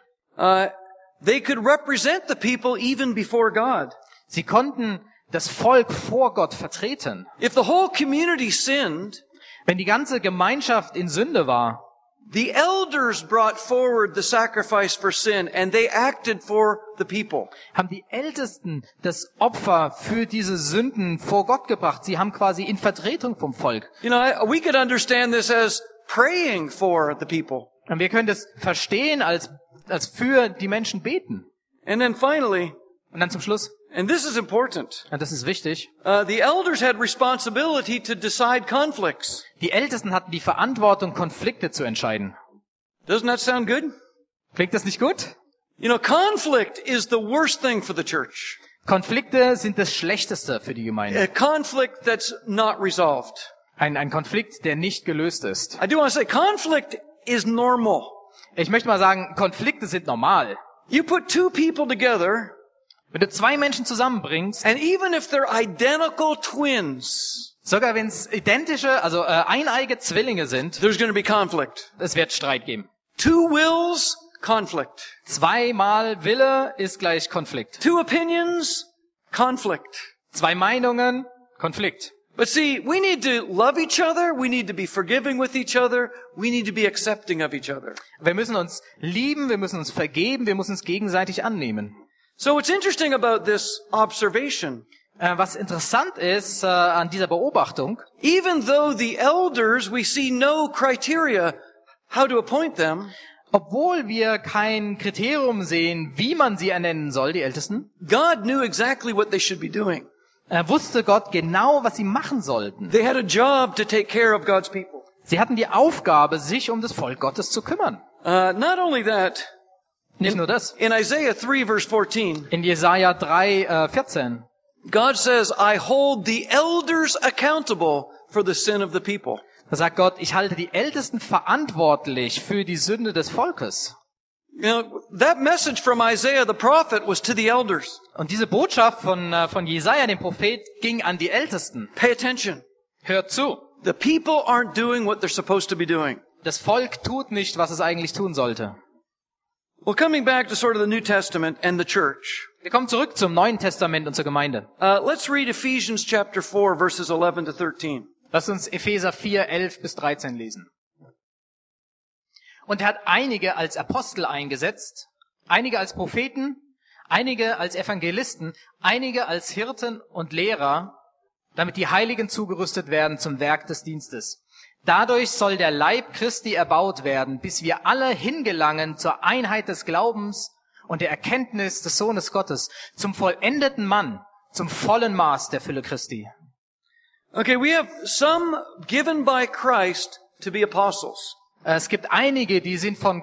They could represent the people even before God. Sie konnten das Volk vor Gott vertreten. If the whole community sinned, Wenn die ganze Gemeinschaft in Sünde war, the elders brought forward the sacrifice for sin and they acted for the people. haben die Ältesten das Opfer für diese Sünden vor Gott gebracht. Sie haben quasi in Vertretung vom Volk. You know, we could understand this as praying for the people. Und wir können das verstehen als für die Menschen beten. And then finally, Und dann zum Schluss, and this is important, und das ist wichtig, the elders had responsibility to decide conflicts. die Ältesten hatten die Verantwortung, Konflikte zu entscheiden. Doesn't that sound good? Klingt das nicht gut? You know, conflict is the worst thing for the church. Konflikte sind das Schlechteste für die Gemeinde. A conflict that's not resolved. Ein Konflikt, der nicht gelöst ist. I do want to say conflict is normal. Ich möchte mal sagen, Konflikte sind normal. You put 2 people together, Wenn du 2 Menschen zusammenbringst, and even if they're identical twins, sogar wenn es identische, also eineige Zwillinge sind, there's going to be conflict. es wird Streit geben. 2 wills, conflict. 2 mal Wille ist gleich Konflikt. 2 opinions, conflict. 2 Meinungen, Konflikt. But see, we need to love each other, we need to be forgiving with each other, we need to be accepting of each other. Wir müssen uns lieben, wir müssen uns vergeben, wir müssen uns gegenseitig annehmen. So what's interesting about this observation, Was interessant ist an dieser Beobachtung, even though the elders, we see no criteria how to appoint them, obwohl wir kein Kriterium sehen, wie man sie ernennen soll, die Ältesten, God knew exactly what they should be doing. wusste Gott genau, was sie machen sollten. They had a job to take care of God's people. Sie hatten die Aufgabe, sich um das Volk Gottes zu kümmern. Not only that, Nicht nur das. in Isaiah 3 verse 14, In Jesaja 3, 14, God says, I hold the elders accountable for the sin of the people. da sagt Gott, ich halte die Ältesten verantwortlich für die Sünde des Volkes. You know, that message from Isaiah the prophet was to the elders. Und diese Botschaft von Jesaja, dem Prophet, ging an die Ältesten. Pay attention. Hört zu. the people aren't doing what they're supposed to be doing. Das Volk tut nicht, was es eigentlich tun sollte. Well, coming back to sort of the New Testament and the church. Wir kommen zurück zum Neuen Testament und zur Gemeinde. Let's read Ephesians chapter 4, verses 11 to 13. Lass uns Epheser 4, 11 bis 13 lesen. Und er hat einige als Apostel eingesetzt, einige als Propheten, einige als Evangelisten, einige als Hirten und Lehrer, damit die Heiligen zugerüstet werden zum Werk des Dienstes. Dadurch soll der Leib Christi erbaut werden, bis wir alle hingelangen zur Einheit des Glaubens und der Erkenntnis des Sohnes Gottes, zum vollendeten Mann, zum vollen Maß der Fülle Christi. Okay, we have some given by Christ to be apostles. Es gibt einige, die sind von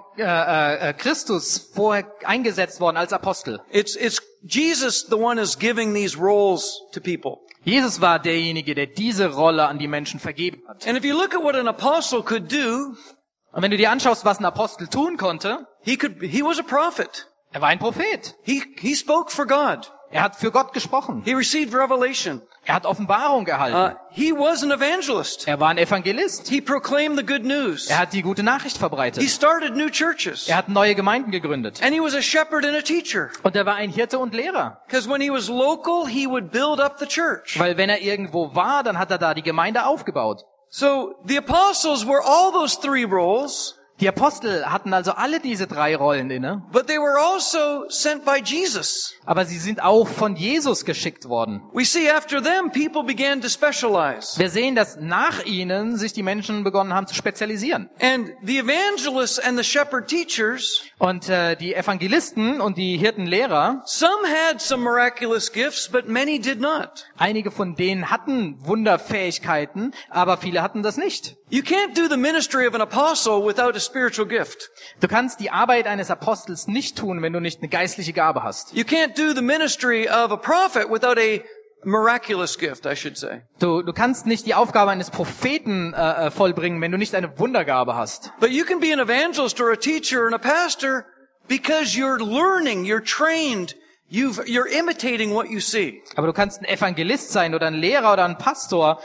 Christus vorher eingesetzt worden als Apostel. It's Jesus the one is giving these roles to people. Jesus war derjenige, der diese Rolle an die Menschen vergeben hat. And if you look at what an apostle could do, Und wenn du dir anschaust, was ein Apostel tun konnte, he was a prophet. er war ein Prophet. He spoke for God. Er hat für Gott gesprochen. He received revelation. Er hat Offenbarung erhalten. He was an evangelist. Er war ein Evangelist. He proclaimed the good news. Er hat die gute Nachricht He verbreitet. started new churches. Er hat neue Gemeinden gegründet. And he was a shepherd and a teacher. Und er war ein Hirte und Lehrer. Because when he was local, he would build up the church. Weil wenn er irgendwo war, dann hat er da die Gemeinde aufgebaut. So the apostles were all those three roles, Die Apostel hatten also alle diese drei Rollen inne. but they were also sent by Jesus. Aber sie sind auch von Jesus geschickt worden. We see after them, people began to specialize. Wir sehen, dass nach ihnen sich die Menschen begonnen haben zu spezialisieren. And the evangelists and the shepherd teachers, Und die Evangelisten und die Hirtenlehrer, some had some miraculous gifts, but many did not. einige von denen hatten Wunderfähigkeiten, aber viele hatten das nicht. You can't do the ministry of an apostle without a spiritual gift. Du kannst die Arbeit eines Apostels nicht tun, wenn du nicht eine geistliche Gabe hast. You can't do the ministry of a prophet without a miraculous gift, I should say. Du kannst nicht die Aufgabe eines Propheten vollbringen, wenn du nicht eine Wundergabe hast. But you can be an evangelist or a teacher and a pastor because you're learning, you're trained, you're imitating what you see. Aber du kannst ein Evangelist sein oder ein Lehrer oder ein Pastor,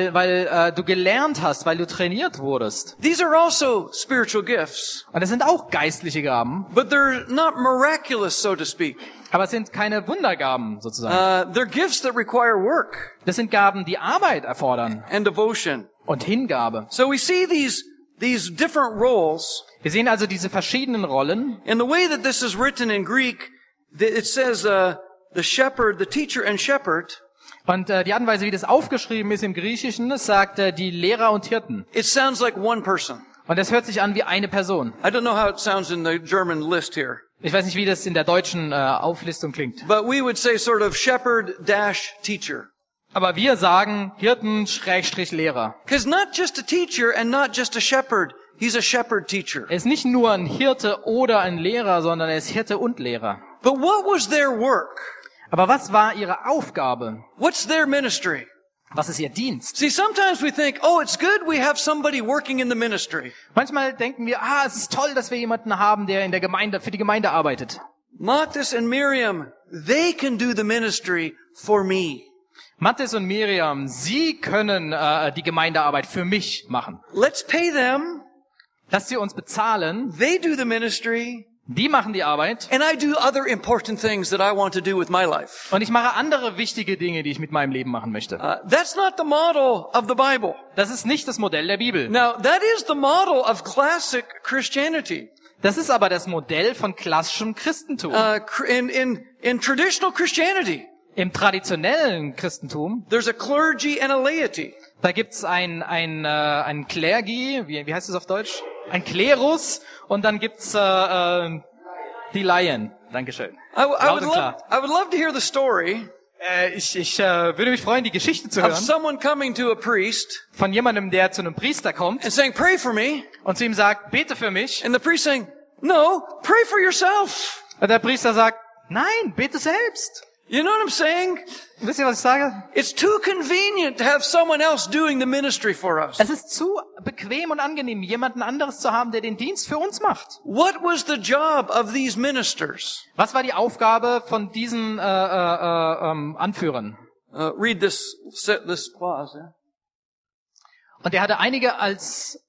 weil du gelernt hast, weil du trainiert wurdest. These are also spiritual gifts, Und das sind auch geistliche Gaben, but they're not miraculous, so to speak. aber es sind keine Wundergaben sozusagen. They're gifts that require work Das sind Gaben, die Arbeit erfordern and devotion. und Hingabe. So we see these different roles, Wir sehen also diese verschiedenen Rollen. and the way that this is written in Greek, it says the shepherd, the teacher and shepherd. Und die Art und Weise, wie das aufgeschrieben ist im Griechischen, das sagt die Lehrer und Hirten. It sounds like one person. Und das hört sich an wie eine Person. I don't know how it sounds in the German list here, Ich weiß nicht, wie das in der deutschen Auflistung klingt. but we would say sort of shepherd-teacher. Aber wir sagen Hirten-Lehrer. Because not just a teacher and not just a shepherd, he's a shepherd teacher. Er ist nicht nur ein Hirte oder ein Lehrer, sondern er ist Hirte und Lehrer. But what was their work? Aber was war ihre Aufgabe? What's their ministry? Was ist ihr Dienst? See, sometimes we think, oh, it's good we have somebody working in the ministry. Manchmal denken wir, es ist toll, dass wir jemanden haben, der in der Gemeinde, für die Gemeinde arbeitet. Matthias and Miriam, they can do the ministry for me. Matthias und Miriam, sie können die Gemeindearbeit für mich machen. Let's pay them. Lasst sie uns bezahlen. They do the ministry. Die machen die Arbeit. And I do other important things that I want to do with my life. Und ich mache andere wichtige Dinge, die ich mit meinem Leben machen möchte. That's not the model of the Bible. Das ist nicht das Modell der Bibel. Now, that is the model of classic Christianity. Das ist aber das Modell von klassischem Christentum. In traditional Christianity, Im traditionellen Christentum, there's a clergy and a laity. da gibt's ein Clergy, wie heißt es auf Deutsch? Ein Klerus, und dann gibt's die Laien. Dankeschön. I Laut und klar. would love to hear the story Ich würde mich freuen, die Geschichte zu of hören someone coming to a priest von jemandem, der zu einem Priester kommt and saying, pray for me. und zu ihm sagt, bete für mich. And the priest saying, no, pray for yourself. Und der Priester sagt, nein, bete selbst. You know what I'm saying? Wisst ihr, was ich sage? It's too convenient to have someone else doing the ministry for us. Es ist zu bequem und angenehm, jemanden anderes zu haben, der den Dienst für uns macht. What was the job of these ministers? Was war die Aufgabe von diesen Anführern? Read this clause. Yeah? Und er hatte einige als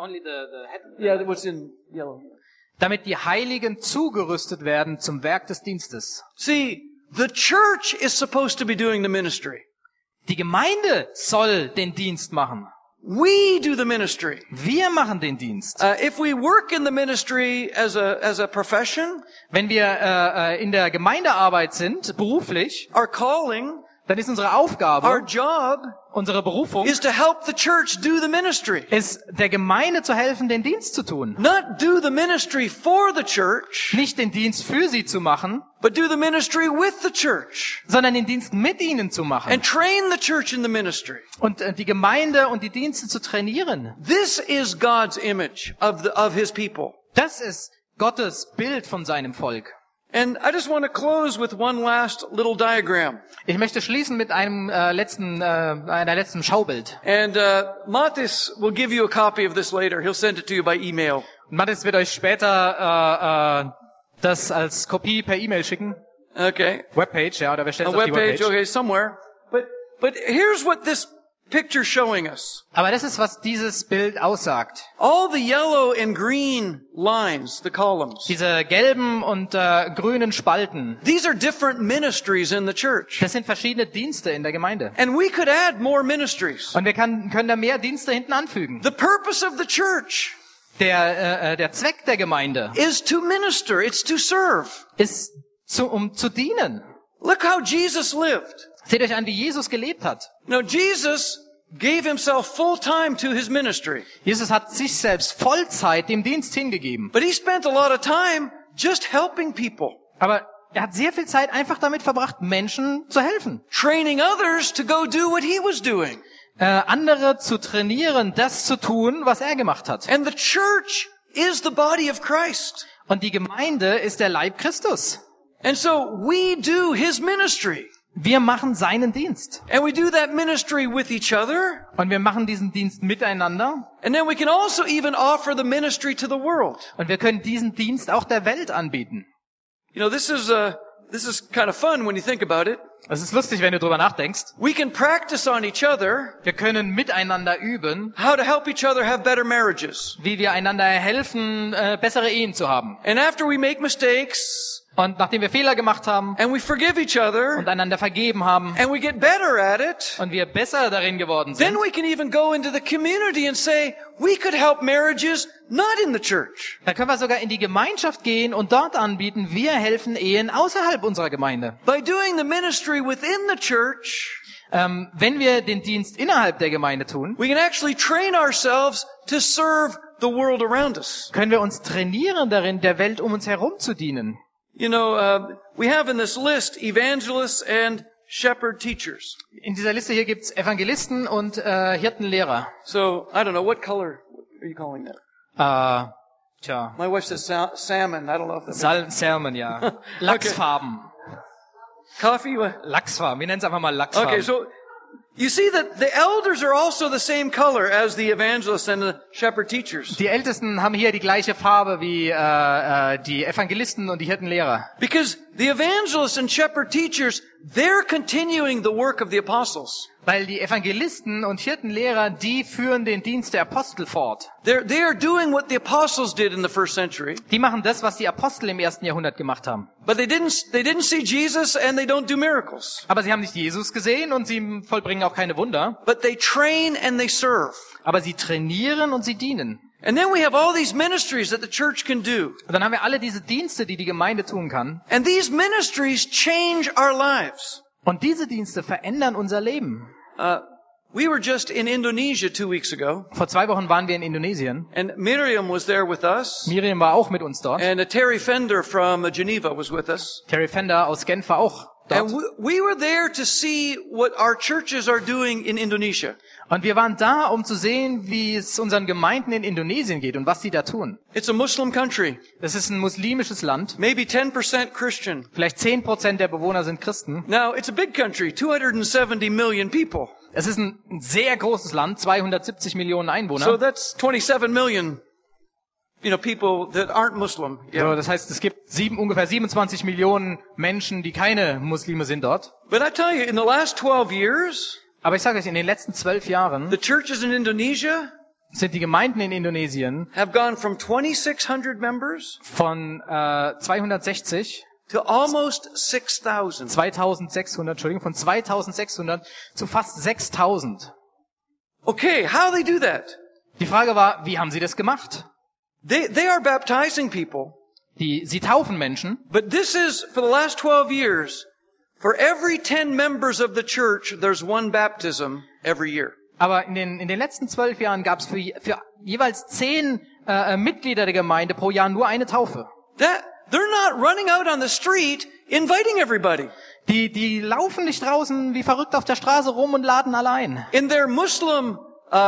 Yeah, what's in yellow. damit die Heiligen zugerüstet werden zum Werk des Dienstes. See, the church is supposed to be doing the ministry. Die Gemeinde soll den Dienst machen. We do the ministry. Wir machen den Dienst. If we work in the ministry as a profession, Wenn wir in der Gemeindearbeit sind, beruflich, our calling, dann ist unsere our Aufgabe, job unsere Berufung, is to help the church do the ministry. ist der Gemeinde zu helfen, den Dienst zu tun. Not do the ministry for the church, Nicht den Dienst für sie zu machen, but do the ministry with the church sondern den Dienst mit ihnen zu machen. and train the church in the ministry. Und die Gemeinde und die Dienste zu trainieren. This is God's image of his people. Das ist Gottes Bild von seinem Volk. And I just want to close with one last little diagram. Ich möchte schließen mit einer letzten Schaubild. And Matis will give you a copy of this later. He'll send it to you by email. Mathis wird euch später das als Kopie per E-Mail schicken. Okay. Webpage, ja, oder wer stellt A auf die webpage, Webpage? okay, somewhere. But here's what this picture's showing us. Aber das ist, was dieses Bild aussagt. All the yellow and green lines, the columns, Diese gelben und grünen Spalten, these are different ministries in the church. das sind verschiedene Dienste in der Gemeinde. And we could add more ministries. Und wir können da mehr Dienste hinten anfügen. The purpose of the church Der Zweck der Gemeinde is to minister. It's to serve. ist, um zu dienen. Look how Jesus lived. Seht euch an, wie Jesus gelebt hat. Now, Jesus gave himself full time to his ministry, Jesus hat sich selbst Vollzeit dem Dienst hingegeben. but he spent a lot of time just helping people, Aber er hat sehr viel Zeit einfach damit verbracht, Menschen zu helfen. training others to go do what he was doing. Andere zu trainieren, das zu tun, was er gemacht hat. And the church is the body of Christ. Und die Gemeinde ist der Leib Christus. And so we do his ministry. Wir machen seinen Dienst. And we do that ministry with each other. Und wir machen diesen Dienst miteinander. And then we can also even offer the ministry to the world. Und wir können diesen Dienst auch der Welt anbieten. You know, this is kind of fun when you think about it. Das ist lustig, wenn du drüber nachdenkst. We can practice on each other Wir können miteinander üben, how to help each other have better marriages. wie wir einander helfen, bessere Ehen zu haben. And after we make mistakes, Und nachdem wir Fehler gemacht haben and we forgive each other, und einander vergeben haben and we get better at it, und wir besser darin geworden then sind, we can even go into the community and say, we could help marriages not in the church. dann können wir sogar in die Gemeinschaft gehen und dort anbieten, wir helfen Ehen außerhalb unserer Gemeinde. By doing the ministry within the church, Wenn wir den Dienst innerhalb der Gemeinde tun, we can actually train ourselves to serve the world around us. können wir uns trainieren darin, der Welt um uns herum zu dienen. You know, we have in this list evangelists and shepherd teachers. In dieser Liste hier gibt's Evangelisten und Hirtenlehrer. So, I don't know, what color are you calling that? Tja, My wife says salmon. I don't know if that's Salmon, ja. Lachsfarben. coffee. Lachsfarben, wir nennen es einfach mal Lachsfarben. Okay, so you see that the elders are also the same color as the evangelists and the shepherd teachers. Die Ältesten haben hier die gleiche Farbe wie die Evangelisten und die Hirtenlehrer. Because the evangelists and shepherd teachers, they're continuing the work of the apostles. Weil die Evangelisten und Hirtenlehrer, die führen den Dienst der Apostel fort. They are doing what the apostles did in the first century. Die machen das, was die Apostel im 1. Jahrhundert gemacht haben. But they didn't see Jesus and they don't do miracles. Aber sie haben nicht Jesus gesehen und sie vollbringen auch keine Wunder. But they train and they serve. Aber sie trainieren und sie dienen. And then we have all these ministries that the church can do. Und dann haben wir alle diese Dienste, die die Gemeinde tun kann. And these ministries change our lives. Und diese Dienste verändern unser Leben. We were just in Indonesia 2 weeks ago. Vor 2 Wochen waren wir in Indonesien. And Miriam was there with us. Miriam war auch mit uns dort. And Terry Fender from Geneva was with us. Terry Fender aus Genf war auch And dort. we were there to see what our churches are doing in Indonesia. Und wir waren da, um zu sehen, wie es unseren Gemeinden in Indonesien geht und was sie da tun. It's a Muslim country, Das ist ein muslimisches Land. maybe 10% Christian. Vielleicht 10% der Bewohner sind Christen. Now, it's a big country, 270 million people. Es ist ein sehr großes Land, 270 Millionen So Einwohner. that's 27 million, people that aren't Muslim. So, das heißt, es gibt ungefähr 27 Millionen Menschen, die keine Muslime sind dort. But I tell you, in the last 12 years, Aber ich sage euch, in den letzten 12 Jahren the churches in Indonesia sind die Gemeinden in Indonesien have gone from 2,600 members von 260 to almost 6,000. 2600, Entschuldigung, von 2600 zu fast 6000. Okay, how they do that? Die Frage war, wie haben sie das gemacht? They are baptizing people, Sie taufen Menschen, but this is, for the last 12 years, for every 10 members of the church, there's one baptism every year. aber in den letzten 12 Jahren gab es für jeweils 10 Mitglieder der Gemeinde pro Jahr nur eine Taufe. They're not running out on the street inviting everybody. Die laufen nicht draußen wie verrückt auf der Straße rum und laden allein. In their Muslim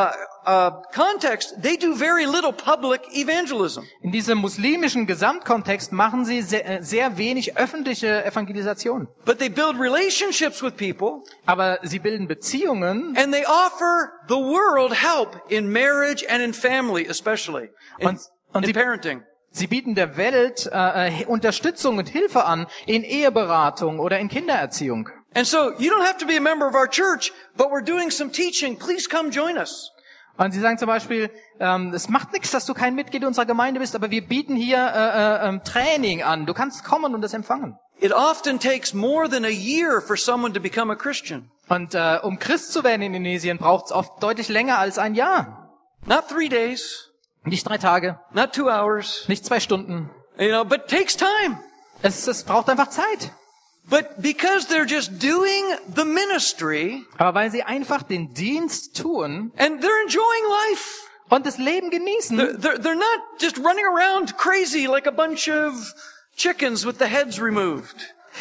context, they do very little public evangelism. In diesem muslimischen Gesamtkontext machen sie sehr wenig öffentliche Evangelisation. But they build relationships with people, Aber sie bilden Beziehungen and they offer the world help in marriage and in family, especially in parenting. Sie bieten der Welt Unterstützung und Hilfe an in Eheberatung oder in Kindererziehung. And so you don't have to be a member of our church, but we're doing some teaching. Please come join us. Und sie sagen zum Beispiel, es macht nichts, dass du kein Mitglied unserer Gemeinde bist, aber wir bieten hier Training an. Du kannst kommen und das empfangen. It often takes more than a year for someone to become a Christian. Und um Christ zu werden in Indonesien braucht es oft deutlich länger als ein Jahr. Not 3 days, Nicht 3 Tage, not 2 hours, nicht 2 Stunden. but it takes time. Es braucht einfach Zeit. But because they're just doing the ministry Aber weil sie einfach den Dienst tun and they're enjoying life. und das Leben genießen, They're not just running around crazy like a bunch of chickens with the heads removed.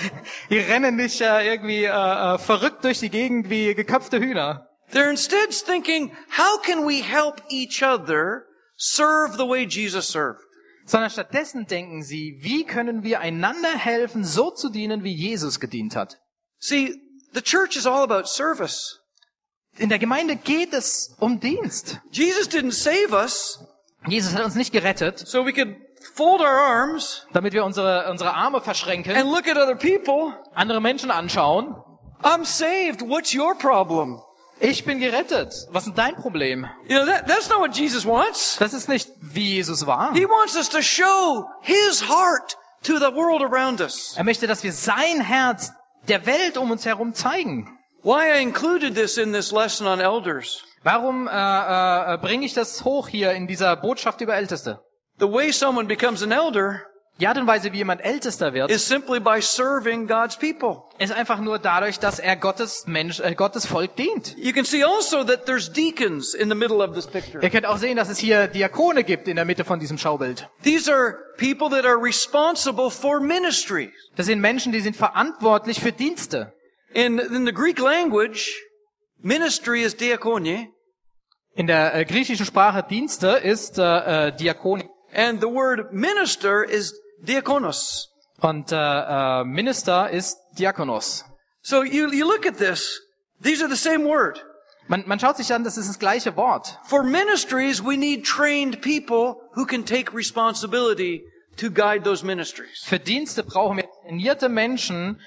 die rennen nicht irgendwie verrückt durch die Gegend wie geköpfte Hühner. They're instead thinking, how can we help each other serve the way Jesus served? Sondern stattdessen denken sie, wie können wir einander helfen, so zu dienen, wie Jesus gedient hat. See, the church is all about service. In der Gemeinde geht es um Dienst. Jesus didn't save us Jesus hat uns nicht gerettet, so we could fold our arms damit wir unsere Arme verschränken, and look at other people. andere Menschen anschauen. I'm saved. What's your problem? Ich bin gerettet. Was ist dein Problem? That's not what Jesus wants. Das ist nicht, wie Jesus war. He wants us to show His heart to the world around us. Er möchte, dass wir sein Herz der Welt um uns herum zeigen. Why I included this in this lesson on elders. Warum bringe ich das hoch hier in dieser Botschaft über Älteste? The way someone becomes an elder Die Art und Weise, wie jemand Ältester wird, is simply by serving God's people. ist einfach nur dadurch, dass er Gottes Volk dient. You can see also that there's deacons in the middle of this picture. Ihr könnt auch sehen, dass es hier Diakone gibt in der Mitte von diesem Schaubild. These are people that are responsible for ministry. Das sind Menschen, die sind verantwortlich für Dienste. In the Greek language, ministry is diakonia, In der griechischen Sprache Dienste ist Diakon and the word minister is diakonos. und Minister ist Diakonos. So you look at this, these are the same word. Man schaut sich an, das ist das gleiche Wort. For ministries, we need trained people who can take responsibility to guide those ministries. Für Dienste brauchen wir trainierte Menschen,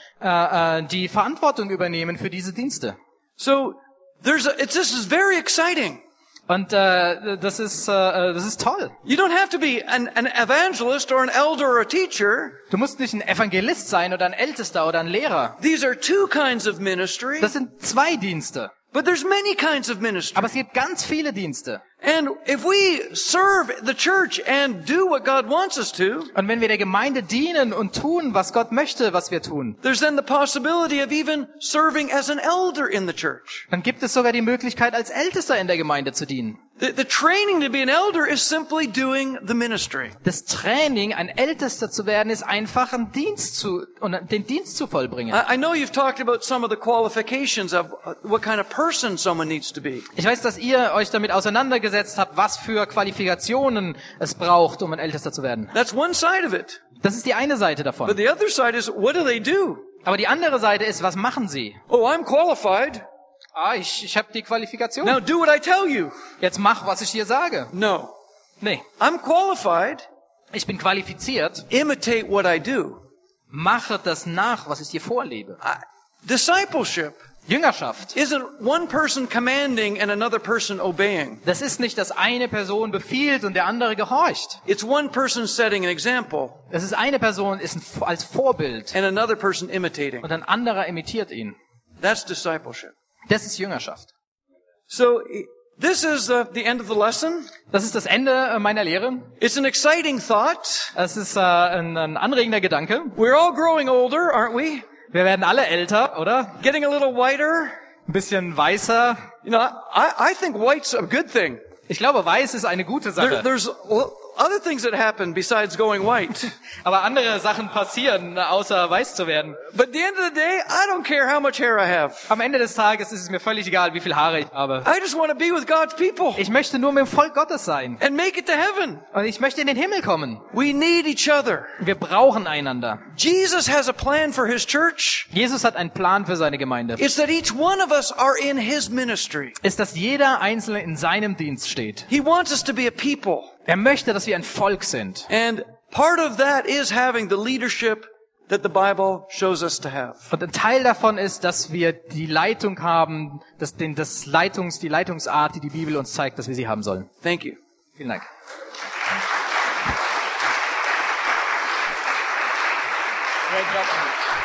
die Verantwortung übernehmen für diese Dienste. So this is very exciting. Und das ist toll. You don't have to be an evangelist or an elder or a teacher. Du musst nicht ein Evangelist sein oder ein Ältester oder ein Lehrer. These are two kinds of ministry, Das sind 2 Dienste. but there's many kinds of ministry. Aber es gibt ganz viele Dienste. And if we serve the church and do what God wants us to, Und wenn wir der Gemeinde dienen und tun, was Gott möchte, was wir tun, there's then the possibility of even serving as an elder in the church. dann gibt es sogar die Möglichkeit, als Ältester in der Gemeinde zu dienen. The training to be an elder is simply doing the ministry. Das Training, ein Ältester zu werden, ist einfach den Dienst zu vollbringen. I know you've talked about some of the qualifications of what kind of person someone needs to be. Ich weiß, dass ihr euch damit auseinandergesetzt habt, was für Qualifikationen es braucht, um ein Ältester zu werden. That's one side of it. Das ist die eine Seite davon. But the other side is, what do they do? Aber die andere Seite ist, was machen sie? Oh, I'm qualified. Ich habe die Qualifikation. Now do what I tell you. Jetzt mach, was ich dir sage. No. Nee, I'm qualified. ich bin qualifiziert. Imitate what I do. Mache das nach, was ich dir vorlebe. Discipleship Jüngerschaft. isn't one person commanding and another person obeying. Das ist nicht, dass eine Person befiehlt und der andere gehorcht. It's one person setting an example Das ist eine Person, ist als Vorbild and another person imitating. und ein anderer imitiert ihn. That's discipleship. Das ist Jüngerschaft. So this is the end of the lesson. Das ist das Ende meiner Lehre. It's an exciting thought. Es ist ein anregender Gedanke. We're all growing older, aren't we? Wir werden alle älter, oder? Getting a little whiter. Ein bisschen weißer. You know, I think white's a good thing. Ich glaube, weiß ist eine gute Sache. There's other things that happen besides going white. Aber andere Sachen passieren, außer weiß zu werden. But at the end of the day, I don't care how much hair I have. Am Ende des Tages ist es mir völlig egal, wie viel Haare ich habe. I just want to be with God's people Ich möchte nur mit dem Volk Gottes sein. and make it to heaven. Und ich möchte in den Himmel kommen. We need each other. Wir brauchen einander. Jesus has a plan for his church. Jesus hat einen Plan für seine Gemeinde. It's that each one of us are in his ministry. Ist, dass jeder Einzelne in seinem Dienst steht. He wants us to be a people. Er möchte, dass wir ein Volk sind. And part of that is having the leadership that the Bible shows us to have. Und ein Teil davon ist, dass wir die Leitung haben, die Leitungsart, die die Bibel uns zeigt, dass wir sie haben sollen. Thank you. Vielen Dank. Great job.